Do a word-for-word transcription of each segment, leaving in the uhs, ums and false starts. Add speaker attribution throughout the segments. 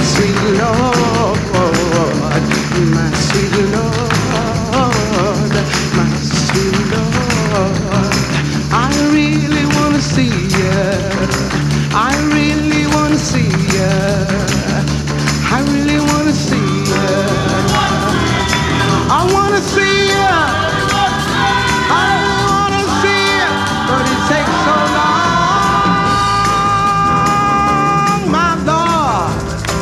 Speaker 1: sweet Lord, my sweet Lord, my sweet Lord. I really wanna see ya. I really wanna see ya. I really wanna see ya. I wanna see ya. I really wanna see ya. But it takes so long, my Lord.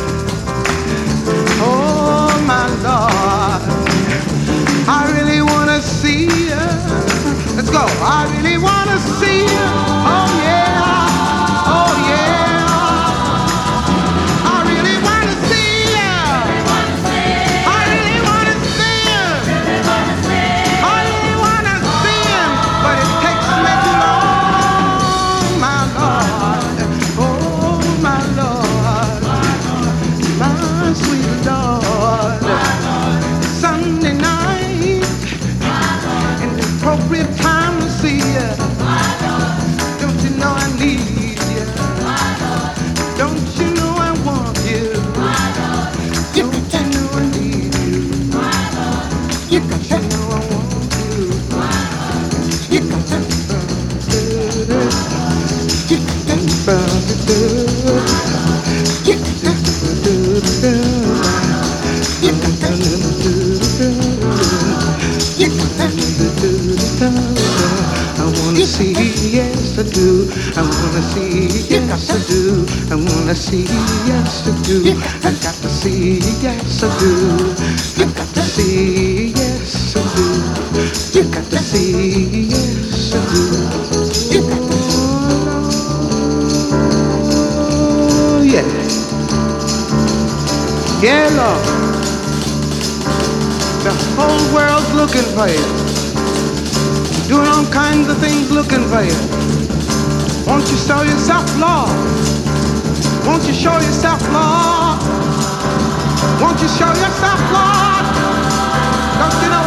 Speaker 1: Oh, my Lord. I really wanna see ya. Let's go. I really wanna see ya. Oh yeah. Oh yeah. I really wanna see ya. I really wanna see ya. I really wanna see him, but it takes me too long, my Lord. Oh, my Lord, my sweet Lord. Sunday night, an appropriate time to see ya. Don't you know I need ya? Don't you know I want you? Don't you know I need you? You got to know I want you. You got to you got to you I wanna see, yes I do. I wanna see, yes I do. I wanna see, yes I do. I got to see, yes I do. I got to see, yes I do. You got to see, yes I do. You got to oh, yeah. Yeah, Lord. The whole world's looking for you. Doing all kinds of things looking for you. Won't you show yourself, Lord? Won't you show yourself, Lord? Won't you show yourself, Lord? Don't you know